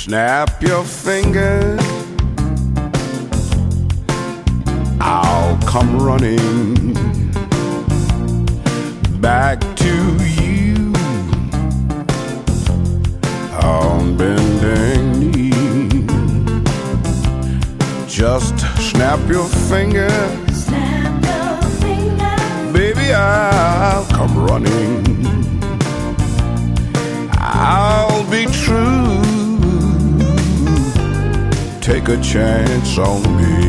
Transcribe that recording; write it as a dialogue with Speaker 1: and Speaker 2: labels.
Speaker 1: Snap your fingers, I'll come running back to you on bending knee. Just snap your fingers,
Speaker 2: Snap your fingers,
Speaker 1: baby, I'll come running. I'll be true. Take a chance on me.